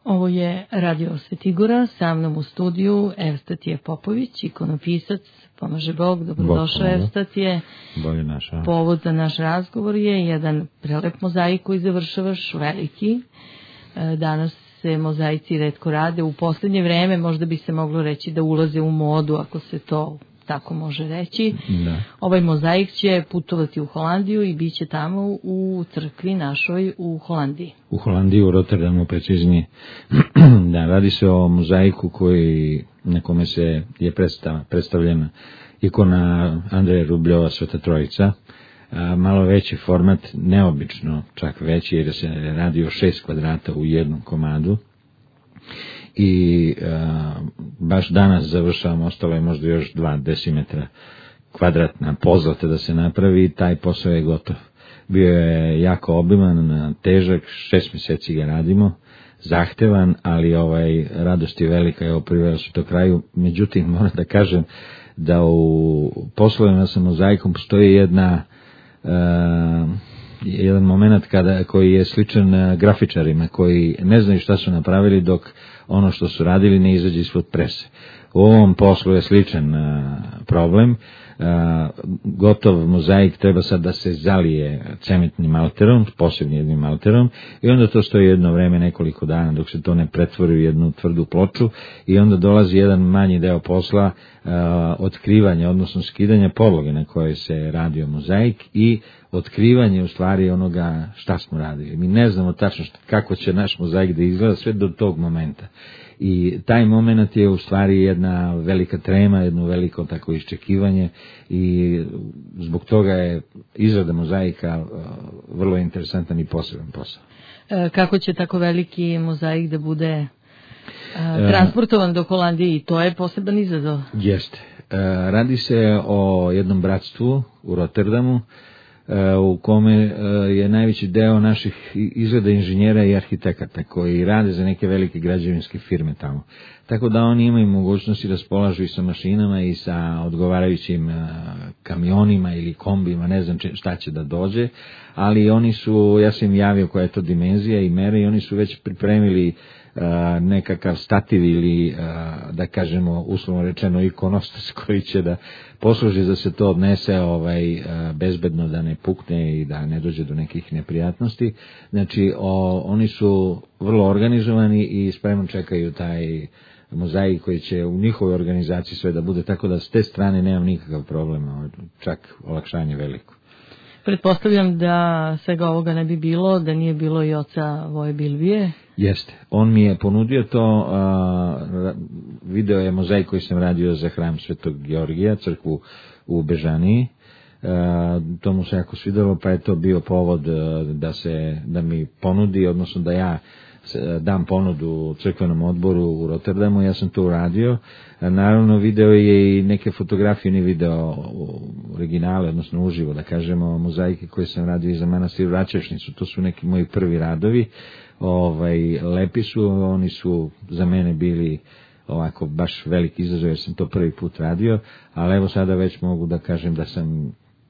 Ovo je Radio Svetigora, sa mnom u studiju Evstatije Popović, ikonopisac, pomaže Bog, dobrodošao Evstatije. Bolje naša. Povod za naš razgovor je jedan prelep mozaik koji završavaš, veliki. Danas se mozaici retko rade, u posljednje vreme možda bi se moglo reći da ulaze u modu, ako se to tako može reći. Da. Ovaj mozaik će putovati u Holandiju i bit će tamo u crkvi našoj u Holandiji. U Holandiji, u Rotterdamu preciznije. Da, radi se o mozaiku na kome je predstavljena ikona Andreja Rubljova Sveta Trojica. Malo veći format, neobično čak veći, jer se radi o 6 kvadrata u jednom komadu. I baš danas završavamo, ostalo je možda još 2 decimetra kvadratna pozlata da se napravi i taj posao je gotov. Bio je jako obiman, težak, 6 mjeseci ga radimo, zahtevan, ali radost je velika, evo priveo se do kraju. Međutim, moram da kažem da u poslovima sa mozaikom postoji jedan moment koji je sličan grafičarima koji ne znaju šta su napravili dok ono što su radili ne izađe ispod prese. U ovom poslu je sličan problem. Gotov mozaik treba sad da se zalije cementnim alterom, posebnim jednim alterom, i onda to stoji jedno vreme, nekoliko dana, dok se to ne pretvori u jednu tvrdu ploču, i onda dolazi jedan manji deo posla, otkrivanja, odnosno skidanja podloge na kojoj se radio mozaik i otkrivanje u stvari onoga šta smo radili. Mi ne znamo tačno kako će naš mozaik da izgleda sve do tog momenta. I taj moment je u stvari jedna velika trema, jedno veliko tako iščekivanje, i zbog toga je izrada mozaika vrlo interesantan i poseban posao. Kako će tako veliki mozaik da bude transportovan do Holandije, i to je poseban izazov? Jeste. Radi se o jednom bratstvu u Rotterdamu, u kome je najveći deo naših izgleda inženjera i arhitekata koji rade za neke velike građevinske firme tamo. Tako da oni imaju mogućnosti da raspolažu i sa mašinama i sa odgovarajućim kamionima ili kombima, ne znam šta će da dođe, ali oni su, ja sam im javio koja je to dimenzija i mere, i oni su već pripremili nekakav stativ ili, da kažemo, uslovno rečeno ikonostas koji će da posluži da se to odnese bezbedno, da ne pukne i da ne dođe do nekih neprijatnosti. Znači, oni su vrlo organizovani i spremno čekaju taj mozaik koji će u njihovoj organizaciji sve da bude, tako da s te strane nemam nikakav problem, čak olakšanje veliko. Pretpostavljam da svega ovoga ne bi bilo da nije bilo i oca Voje Bilbije. Jeste, on mi je ponudio to, video je mozaik koji sam radio za hram Svetog Georgija, crkvu u Bežaniji, to mu se jako svidelo, pa je to bio povod da mi ponudi, odnosno da ja dam ponudu crkvenom odboru u Rotterdamu. Ja sam to uradio. Naravno, video je i neke fotografije, ni video originale, odnosno uživo, da kažemo, mozaike koje sam radio i za manastir Vraćašnicu. To su neki moji prvi radovi. Lepi su, oni su za mene bili ovako baš veliki izazov, jer sam to prvi put radio, ali evo sada već mogu da kažem da sam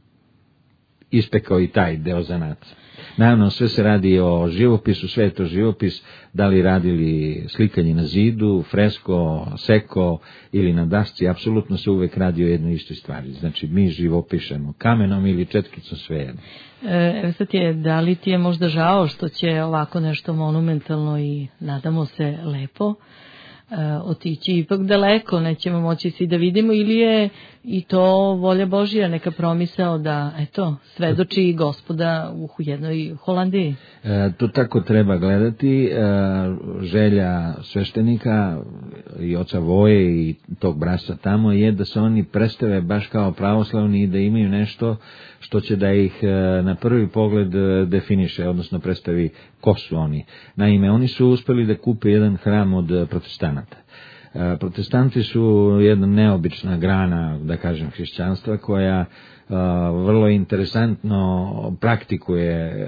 ispekao i taj deo zanata. Naravno, sve se radi o živopisu, sve je to živopis, da li radili slikanje na zidu, fresko, seko ili na dasci, apsolutno se uvek radi o jednoj istoj stvari. Znači, mi živopišemo kamenom ili četkicom, sve jedno. Sad da li ti je možda žao što će ovako nešto monumentalno i nadamo se lepo otići ipak daleko, nećemo moći svi da vidimo, ili je i to volja Božja, neka promisao da svedoči Gospoda u jednoj Holandiji? To tako treba gledati. Želja sveštenika i oca Voje i tog bratstva tamo je da se oni predstave baš kao pravoslavni i da imaju nešto što će da ih na prvi pogled definiše, odnosno predstavi ko su oni. Naime, oni su uspeli da kupe jedan hram od protestanata. Protestanti su jedna neobična grana, da kažem, hrišćanstva koja vrlo interesantno praktikuje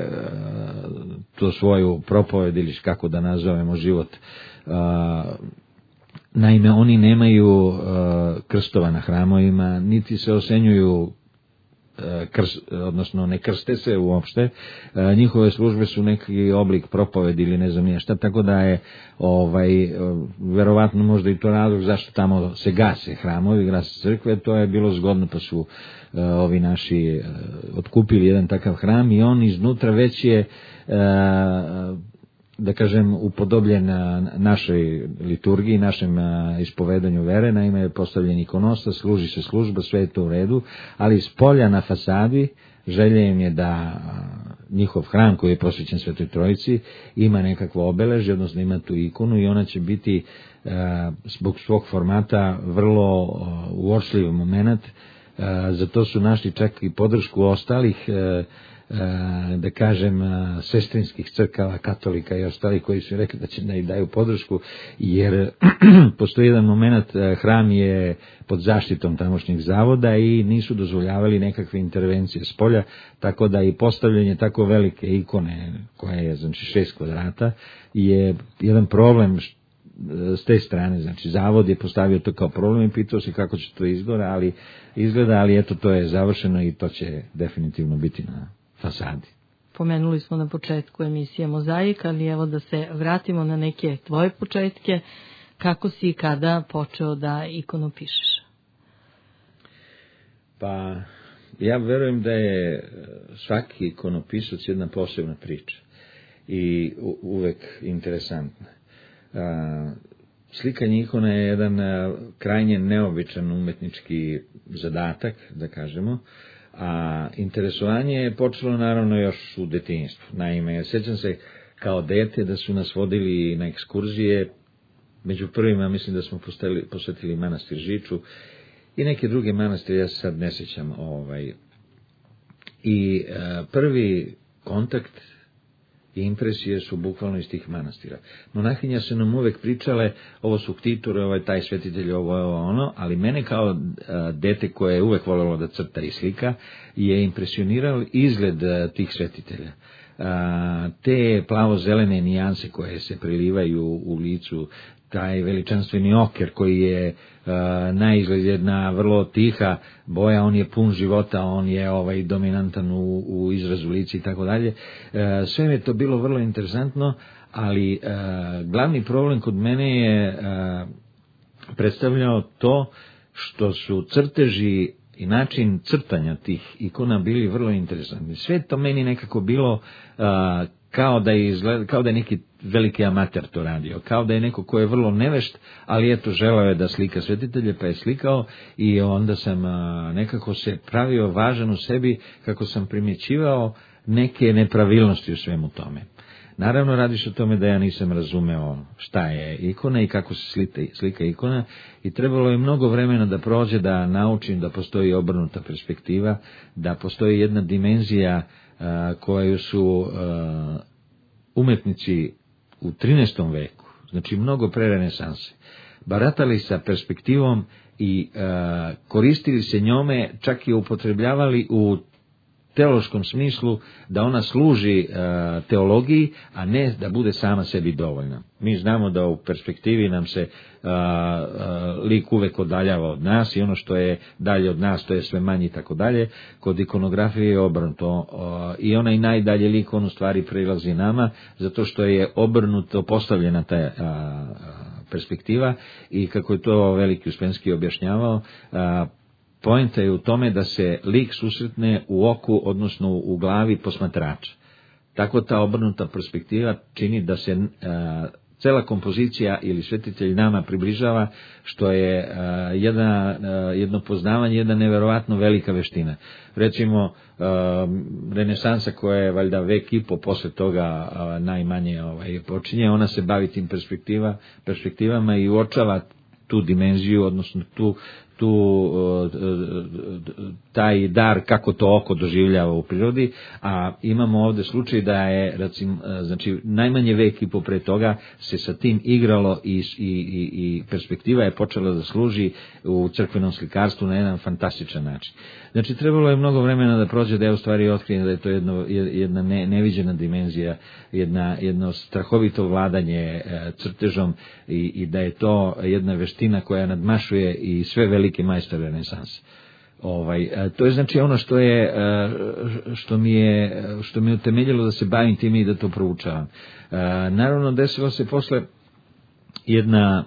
to svoju propoved ili kako da nazovemo život. Naime, oni nemaju krstova na hramovima, niti se osenjuju odnosno ne krste se uopšte, njihove službe su neki oblik propovedi ili ne znam nije šta, tako da je verovatno možda i to razlog zašto tamo se gase hramovi, gase crkve, to je bilo zgodno pa su ovi naši otkupili jedan takav hram i on iznutra već je da kažem upodobljen našoj liturgiji, našem ispovedanju vere, naime je postavljen ikonostas, služi se služba, sve je to u redu, ali s polja na fasadi želja im je da njihov hram koji je posvećen Svetoj Trojici ima nekakvo obeležje, odnosno ima tu ikonu i ona će biti zbog svog formata vrlo uočljiv moment, zato su našli čak i podršku ostalih da kažem sestrinskih crkava, katolika i ostali koji su rekli da će da daju podršku, jer postoji jedan moment, hram je pod zaštitom tamošnjeg zavoda i nisu dozvoljavali nekakve intervencije s polja, tako da i postavljanje tako velike ikone koja je znači 6 kvadrata je jedan problem s te strane, znači zavod je postavio to kao problem i pitao se kako će to izgleda, ali eto to je završeno i to će definitivno biti na fasadi. Pomenuli smo na početku emisije Mozaik, ali evo da se vratimo na neke tvoje početke. Kako si i kada počeo da ikonopišeš? Pa, ja verujem da je svaki ikonopisac jedna posebna priča i uvek interesantna. Slikanje ikona je jedan krajnje neobičan umetnički zadatak, da kažemo, a interesovanje je počelo naravno još u detinjstvu. Naime, sjećam se kao dete da su nas vodili na ekskurzije, među prvima mislim da smo posjetili manastir Žiču i neke druge manastire, ja se sad ne sjećam. I prvi kontakt i impresije su bukvalno iz tih manastira. Monahinja su nam uvek pričale, ovo su ktitore, taj svetitelj, ovo ono, ali mene kao dete koje je uvek voljelo da crta i slika, je impresionirao izgled tih svetitelja. Te plavo-zelene nijanse koje se prelivaju u licu, taj veličanstveni oker koji je na izgled jedna vrlo tiha boja, on je pun života, on je dominantan u izrazu lica i tako dalje. Sve mi je to bilo vrlo interesantno, ali glavni problem kod mene je predstavljao to što su crteži i način crtanja tih ikona bili vrlo interesantni. Sve to meni nekako bilo kao da je neki veliki amater to radio, kao da je neko ko je vrlo nevešt, ali eto želeo je da slika svetitelje, pa je slikao i onda sam nekako se pravio važan u sebi kako sam primjećivao neke nepravilnosti u svemu tome. Naravno, radiš o tome da ja nisam razumeo šta je ikona i kako se slika ikona i trebalo je mnogo vremena da prođe da naučim da postoji obrnuta perspektiva, da postoji jedna dimenzija koju su umetnici u 13. veku, znači mnogo pre renesanse, baratali sa perspektivom i koristili se njome, čak i upotrebljavali u teološkom smislu da ona služi teologiji, a ne da bude sama sebi dovoljna. Mi znamo da u perspektivi nam se lik uvek odaljava od nas i ono što je dalje od nas to je sve manje i tako dalje. Kod ikonografije je obrnuto i onaj najdalje lik on u stvari prilazi nama zato što je obrnuto postavljena ta perspektiva i kako je to Veliki Uspenski objašnjavao, poenta je u tome da se lik susretne u oku, odnosno u glavi posmatrača. Tako ta obrnuta perspektiva čini da se cela kompozicija ili svetitelj nama približava, što je jedno poznavanje, jedna neverovatno velika veština. Recimo, renesansa koja je valjda vek i po posle toga najmanje počinje, ona se bavi tim perspektivama i uočava tu dimenziju, odnosno taj dar kako to oko doživljava u prirodi, a imamo ovde slučaj da je znači najmanje vek i popre toga se sa tim igralo i perspektiva je počela da služi u crkvenom slikarstvu na jedan fantastičan način. Znači trebalo je mnogo vremena da prođe da je u stvari otkrijem da je to jedna neviđena dimenzija, jedno strahovito vladanje crtežom i da je to jedna veština koja nadmašuje i sve velike majstore renesanse. To je znači ono što mi je utemeljilo da se bavim time i da to proučavam. Naravno, desilo se posle jedna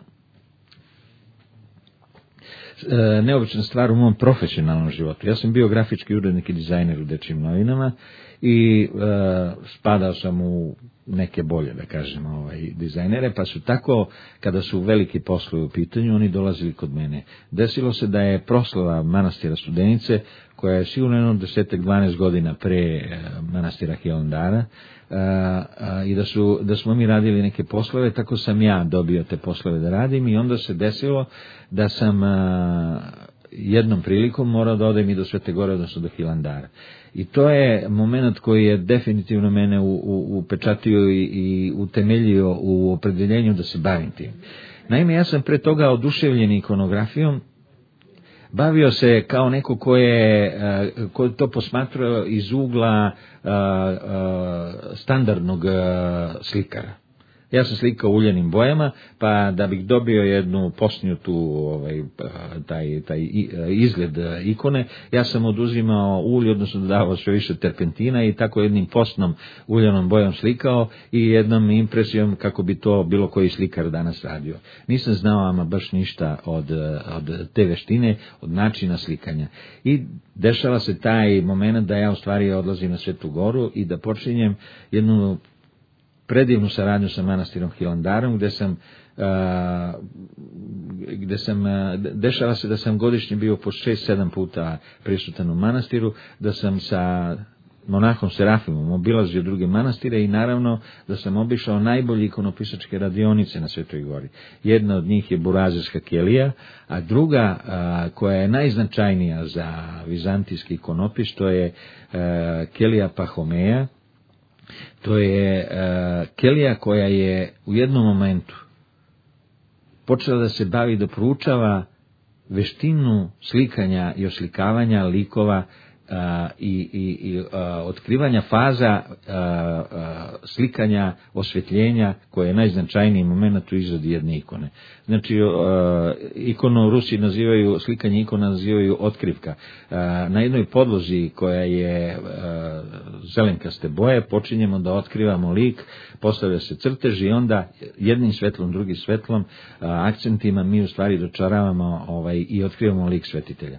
neobična stvar u mom profesionalnom životu. Ja sam bio grafički urednik i dizajner u dečijim novinama i spadao sam u neke bolje, da kažem, dizajnere, pa su tako, kada su veliki poslovi u pitanju, oni dolazili kod mene. Desilo se da je proslava manastira Studenice, koja je sigurno 10-12 godina pre manastira Hilandara, i da smo mi radili neke poslove, tako sam ja dobio te poslove da radim i onda se desilo da sam jednom prilikom morao da odem i do Svete Gore, odnosno do Hilandara. I to je moment koji je definitivno mene upečatio i utemeljio u opredeljenju da se bavim tim. Naime, ja sam pre toga oduševljen ikonografijom, bavio se kao neko ko je to posmatrao iz ugla standardnog slikara. Ja sam slikao uljenim bojama, pa da bih dobio jednu posnjutu taj izgled ikone, ja sam oduzimao ulje, odnosno dodavao sve više terpentina i tako jednim posnom uljenom bojom slikao i jednom impresijom kako bi to bilo koji slikar danas radio. Nisam znao ama baš ništa od te veštine, od načina slikanja. I dešava se taj moment da ja u stvari odlazim na Svetu Goru i da počinjem jednu predivnu saradnju sa manastirom Hilandarom, dešava se da sam godišnje bio po 6-7 puta prisutan u manastiru, da sam sa monahom Serafimom obilazio druge manastire i naravno da sam obišao najbolje ikonopisačke radionice na Svetoj Gori. Jedna od njih je Burazirska kelija, a druga koja je najznačajnija za vizantijski ikonopis, to je kelija Pahomeja. To je kelija koja je u jednom momentu počela da se bavi, da proučava veštinu slikanja i oslikavanja likova i otkrivanja faza slikanja, osvetljenja, koje je najznačajniji moment u izradi jedne ikone. Znači, ikonu Rusi nazivaju, slikanje ikona nazivaju otkrivka. Na jednoj podlozi koja je zelenkaste boje počinjemo da otkrivamo lik, postavlja se crtež i onda jednim svetlom, drugim svetlom, akcentima mi u stvari dočaravamo i otkrivamo lik svetitelja.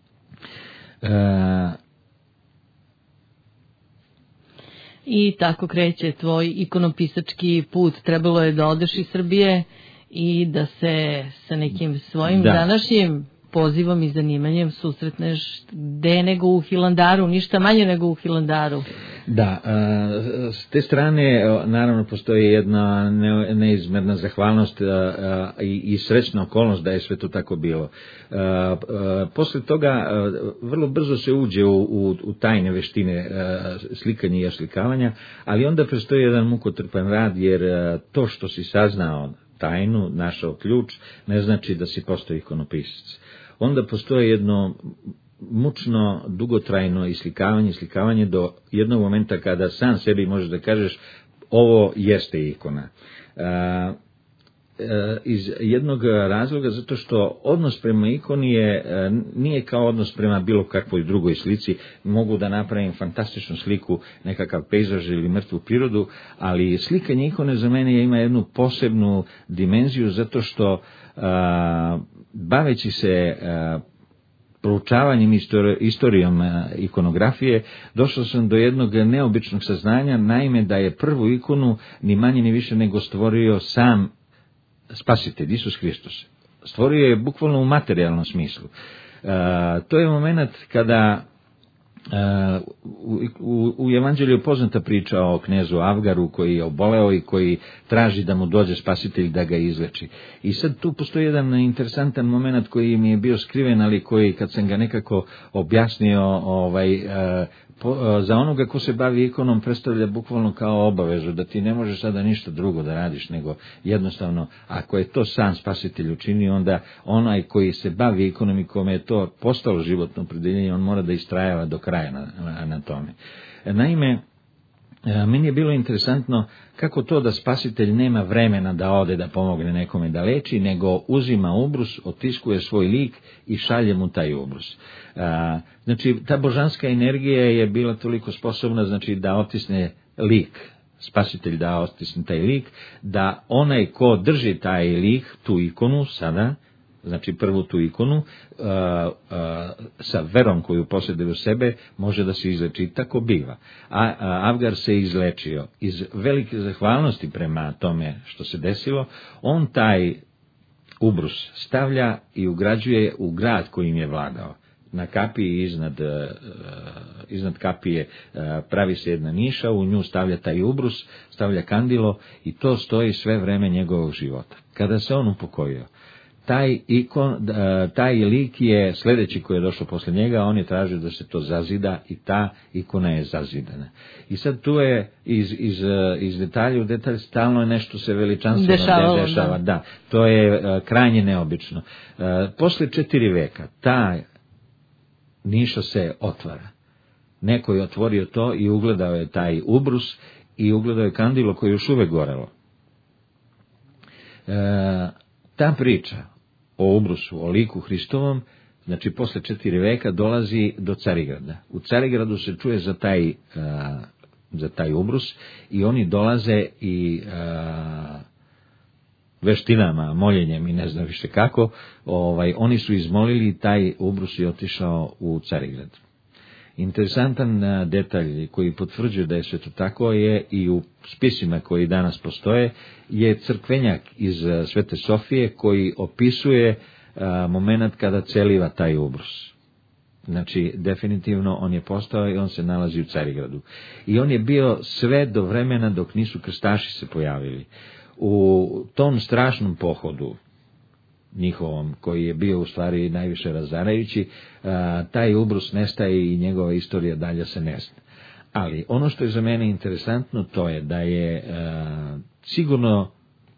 I tako kreće tvoj ikonopisački put. Trebalo je da odeš iz Srbije i da se sa nekim svojim današnjim pozivom i zanimanjem susretneš gde nego u Hilandaru, ništa manje nego u Hilandaru. Da, s te strane naravno postoji jedna neizmerna zahvalnost i srećna okolnost da je sve to tako bilo. Posle toga vrlo brzo se uđe u tajne veštine slikanja i oslikavanja, ali onda prestoji jedan mukotrpan rad, jer to što si saznao tajnu, našao ključ, ne znači da si postao ikonopisac. Onda postoji jedno mučno, dugotrajno islikavanje do jednog momenta kada sam sebi možeš da kažeš ovo jeste ikona. Iz jednog razloga, zato što odnos prema ikoni nije kao odnos prema bilo kakvoj drugoj slici. Mogu da napravim fantastičnu sliku, nekakav pejzaž ili mrtvu prirodu, ali slikanje ikone za mene ima jednu posebnu dimenziju, zato što baveći se proučavanjem istorijom ikonografije, došao sam do jednog neobičnog saznanja, naime da je prvu ikonu ni manje ni više nego stvorio sam Spasitelj, Isus Hristos. Stvorio je bukvalno u materijalnom smislu. To je moment kada u Evanđelju poznata priča o knezu Avgaru koji je oboleo i koji traži da mu dođe Spasitelj da ga izleči. I sad tu postoji jedan interesantan moment koji mi je bio skriven, ali koji kad sam ga nekako objasnio za onoga ko se bavi ikonom predstavlja bukvalno kao obavezu, da ti ne možeš sada ništa drugo da radiš, nego jednostavno ako je to sam Spasitelj učinio, onda onaj koji se bavi ikonom i kome je to postalo životno opredeljenje, on mora da istrajava do kraja na tome. Naime, Meni je bilo interesantno kako to da spasitelj nema vremena da ode da pomogne nekome da leči, nego uzima ubrus, otiskuje svoj lik i šalje mu taj ubrus. Znači, ta božanska energija je bila toliko sposobna, znači, da otisne lik, spasitelj da otisne taj lik, da onaj ko drži taj lik, tu ikonu sada, znači prvu tu ikonu, sa verom koju posjeduje u sebe, može da se izleči. Tako biva. Avgar se izlečio. Iz velike zahvalnosti prema tome što se desilo, on taj ubrus stavlja i ugrađuje u grad kojim je vladao. Na kapiji iznad kapije pravi se jedna niša, u nju stavlja taj ubrus, stavlja kandilo i to stoji sve vreme njegovog života. Kada se on upokojio, taj lik je sljedeći koji je došao posle njega, on je tražio da se to zazida i ta ikona je zazidana. I sad tu je iz detalja u detalj stalno je nešto se veličanstveno dešava. Da, to je krajnje neobično. Posle 4 veka ta niša se otvara. Neko je otvorio to i ugledao je taj ubrus i ugledao je kandilo koje je još uvek gorelo. Ta priča o ubrusu, o liku Hristovom, znači posle 4 veka dolazi do Carigrada. U Carigradu se čuje za taj ubrus i oni dolaze i veštinama, moljenjem i ne znam više kako, oni su izmolili taj ubrus i otišao u Carigrad. Interesantan detalj koji potvrđuje da je sve to tako je i u spisima koji danas postoje, je crkvenjak iz Svete Sofije koji opisuje moment kada celiva taj ubrus. Znači, definitivno on je postao i on se nalazi u Carigradu. I on je bio sve do vremena dok nisu krstaši se pojavili. U tom strašnom pohodu njihovom, koji je bio u stvari najviše razarajući, taj ubrus nestaje i njegova istorija dalje se ne zna. Ali ono što je za mene interesantno to je da je sigurno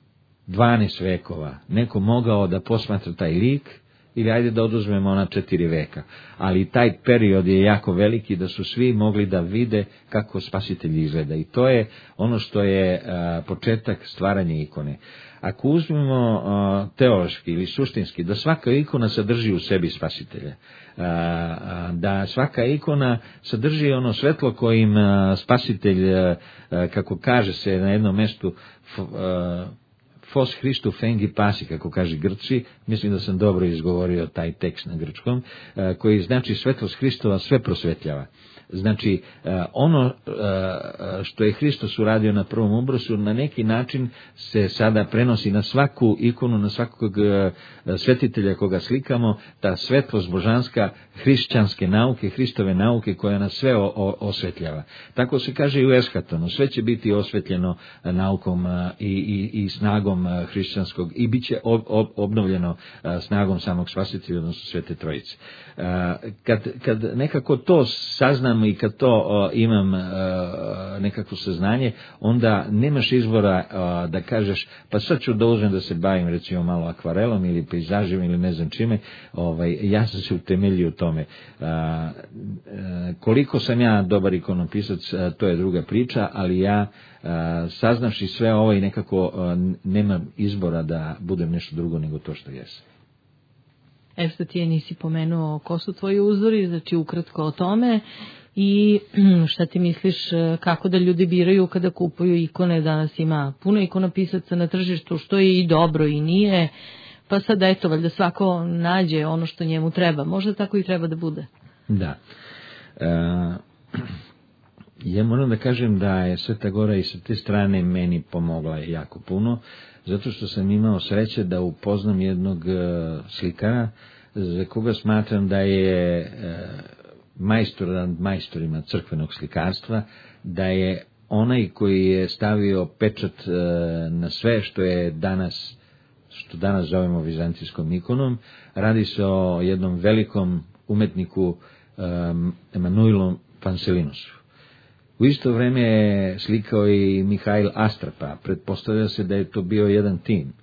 12 vekova neko mogao da posmatra taj lik, ili ajde da oduzmemo ona 4 veka, ali taj period je jako veliki da su svi mogli da vide kako spasitelj izgleda i to je ono što je početak stvaranja ikone. Ako uzmemo teološki ili suštinski, da svaka ikona sadrži u sebi spasitelja, da svaka ikona sadrži ono svetlo kojim spasitelj, kako kaže se na jednom mestu, Fos Christu fengi pasi, kako kaže Grci, mislim da sam dobro izgovorio taj tekst na grčkom, koji znači svetlost Hristova sve prosvetljava. Znači, ono što je Hristos uradio na prvom ubrusu, na neki način se sada prenosi na svaku ikonu, na svakog svetitelja koga slikamo, ta svetlost božanska, hrišćanske nauke, Hristove nauke koja nas sve osvetljava. Tako se kaže i u Eskatonu, sve će biti osvetljeno naukom i snagom hrišćanskog i bit će obnovljeno snagom samog spasitelja, odnosno Svete Trojice. Kad nekako to saznam i kad to imam nekakvo saznanje, onda nemaš izbora da kažeš, pa sad ću da uzmem da se bavim recimo malo akvarelom ili pejzažima ili ne znam čime, ja sam se utemeljio u tome. Koliko sam ja dobar ikonopisac, to je druga priča, ali ja saznavši sve ovo i nekako nemam izbora da budem nešto drugo nego to što jesam. Što ti je nisi pomenuo ko su tvoji uzori, znači ukratko o tome i šta ti misliš kako da ljudi biraju kada kupuju ikone. Danas ima puno ikonopisaca na tržištu, što je i dobro i nije, pa sad eto, valjda svako nađe ono što njemu treba, možda tako i treba da bude. Da. Ja moram da kažem da je Sveta Gora i sa te strane meni pomogla jako puno, zato što sam imao sreće da upoznam jednog slikara za koga smatram da je majstor nad majstorima crkvenog slikarstva, da je onaj koji je stavio pečat na sve što danas zovemo vizantijskom ikonom. Radi se o jednom velikom umetniku Emanuilom Panselinusu. U isto vrijeme je slikao i Mihail Astrapa, pretpostavlja se da je to bio jedan tim.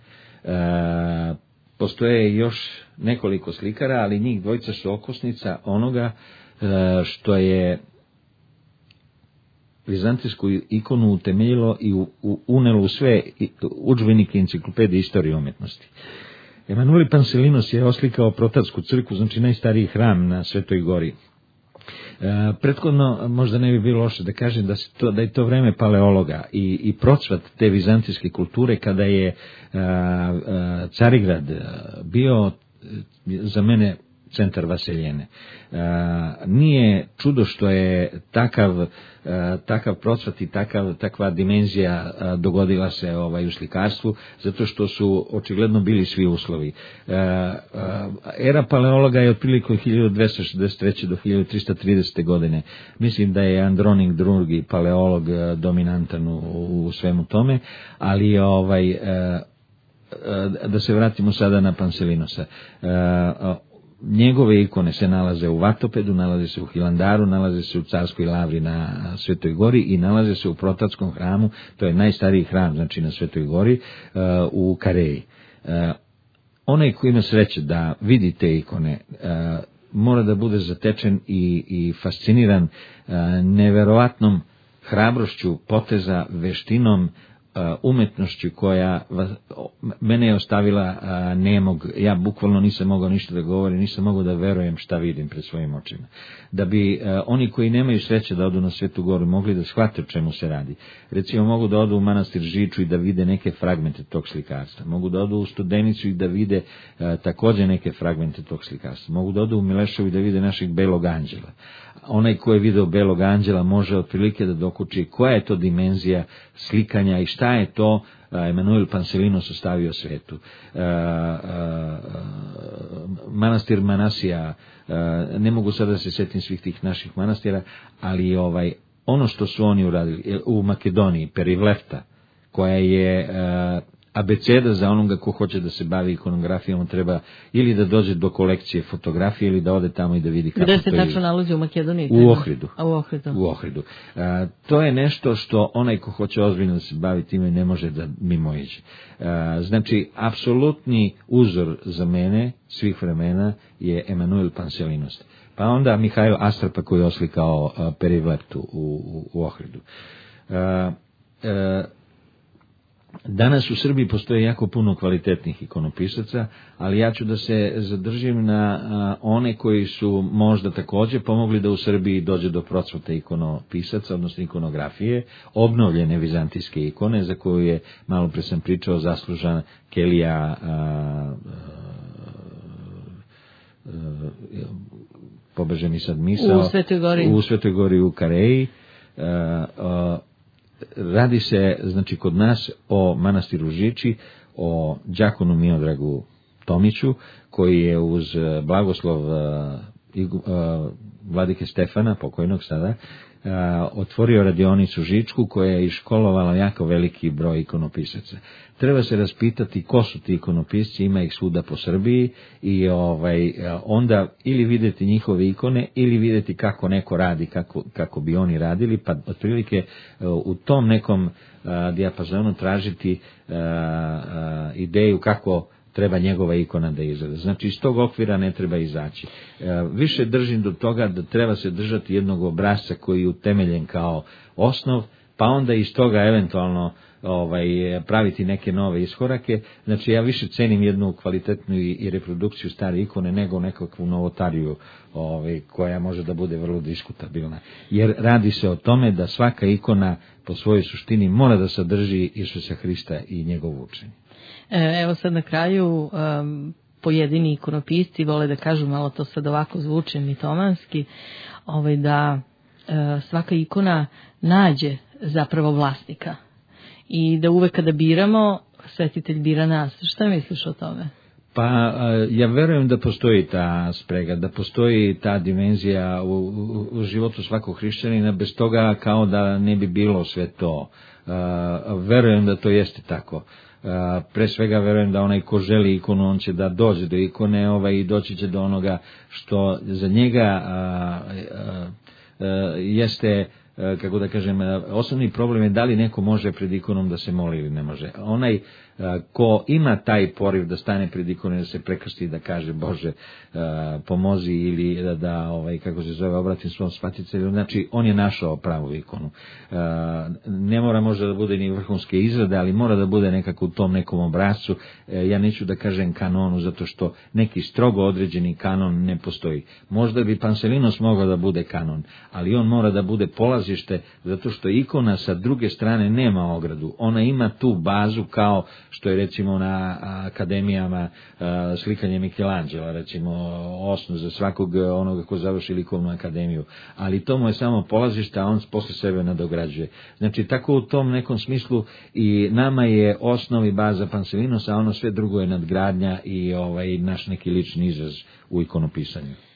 Postoje još nekoliko slikara, ali njih dvojica su okosnica onoga što je vizantijsku ikonu utemeljilo i unelo u sve udžbenike enciklopedije istorije umetnosti. Emanuel Panselinos je oslikao Protarsku crkvu, znači najstariji hram na Svetoj Gori. Prethodno možda ne bi bilo loše da kažem da je to vreme paleologa i procvat te vizantijske kulture kada je Carigrad bio za mene centar vaseljene. Nije čudo što je takav procvat i takva dimenzija dogodila se u slikarstvu, zato što su očigledno bili svi uslovi. Era paleologa je otprilike od 1263. do 1330. godine. Mislim da je Andronik II. Paleolog dominantan u svemu tome, ali da se vratimo sada na Panselinosa. Njegove ikone se nalaze u Vatopedu, nalaze se u Hilandaru, nalaze se u Carskoj lavri na Svetoj Gori i nalaze se u Protarskom hramu, to je najstariji hram, znači na Svetoj Gori, u Kareji. Onaj ko ima sreće da vidi te ikone, mora da bude zatečen i fasciniran neverovatnom hrabrošću poteza, veštinom, umetnošću koja mene je ostavila nemog. Ja bukvalno nisam mogao ništa da govorim, nisam mogao da verujem šta vidim pred svojim očima. Da bi oni koji nemaju sreće da odu na Svetu Goru mogli da shvate o čemu se radi. Recimo mogu da odu u manastir Žiču i da vide neke fragmente tog slikarstva. Mogu da odu u Studenicu i da vide također neke fragmente tog slikarstva. Mogu da odu u Mileševo i da vide našeg Belog anđela. Onaj ko je video Belog anđela može otprilike da dokuči koja je to dimenzija slikanja i šta je to Emanuel Panselinos ostavio svetu. Manastir Manasija, ne mogu sada da se setim svih tih naših manastira, ali ono što su oni uradili u Makedoniji, Perivlefta, koja je abeceda za onoga ko hoće da se bavi ikonografijom, treba ili da dođe do kolekcije fotografije ili da ode tamo i da vidi kako to je. Gde se tačno nalazi u Makedoniji? U Ohridu. U Ohridu. To je nešto što onaj ko hoće ozbiljno da se bavi time ne može da mimoiđe. Znači, apsolutni uzor za mene svih vremena je Emanuel Panselinos. Pa onda Mihajl Astrapa koji je oslikao Perivleptu u Ohridu. Danas u Srbiji postoje jako puno kvalitetnih ikonopisaca, ali ja ću da se zadržim na one koji su možda također pomogli da u Srbiji dođe do procvata ikonopisaca, odnosno ikonografije, obnovljene vizantijske ikone, za koju je, malo pre sam pričao, zaslužan Kelija, pobeže mi sad misao, u Svetoj Gori u Kareji. Radi se, znači, kod nas o manastiru Žiči, o đakonu Miodragu Tomiću, koji je uz blagoslov vladike Stefana, pokojnog sada, otvorio radionicu Žičku koja je iškolovala jako veliki broj ikonopisaca. Treba se raspitati ko su ti ikonopisci, ima ih svuda po Srbiji i onda ili vidjeti njihove ikone ili vidjeti kako neko radi, kako bi oni radili, pa otprilike u tom nekom dijapazonu tražiti ideju kako treba njegova ikona da izgleda. Znači, iz tog okvira ne treba izaći. Više držim do toga da treba se držati jednog obrasca koji je utemeljen kao osnov, pa onda iz toga eventualno praviti neke nove iskorake. Znači, ja više cenim jednu kvalitetnu i reprodukciju stare ikone nego nekakvu novotariju koja može da bude vrlo diskutabilna. Jer radi se o tome da svaka ikona po svojoj suštini mora da sadrži Isusa Hrista i njegovo učenje. Evo sad na kraju pojedini ikonopisci vole da kažu, malo to sad ovako zvuči mitomanski, da svaka ikona nađe zapravo vlasnika i da uvek kada biramo, svetitelj bira nas. Šta misliš o tome? Pa ja verujem da postoji ta sprega, da postoji ta dimenzija u životu svakog hrišćanina, bez toga kao da ne bi bilo sve to. Verujem da to jeste tako. Pre svega verujem da onaj ko želi ikonu, on će da dođe do ikone i doći će do onoga što za njega jeste, kako da kažem, osnovni problem je da li neko može pred ikonom da se moli ili ne može. Onaj ko ima taj poriv da stane pred ikonu, da se prekrsti, da kaže Bože pomozi, ili da kako se zove, obratim svom spasitelju, znači on je našao pravu ikonu. Ne mora možda da bude ni vrhunske izrade, ali mora da bude nekako u tom nekom obrascu. Ja neću da kažem kanonu, zato što neki strogo određeni kanon ne postoji. Možda bi Panselinos mogao da bude kanon, ali on mora da bude polazište, zato što ikona sa druge strane nema ogradu. Ona ima tu bazu kao što je recimo na akademijama slikanje Michelangela, recimo osnov za svakog onoga ko završi likovnu akademiju. Ali to mu je samo polazište, a on posle sebe nadograđuje. Znači tako u tom nekom smislu i nama je osnov i baza Panselinos, a ono sve drugo je nadgradnja i naš neki lični izraz u ikonopisanju.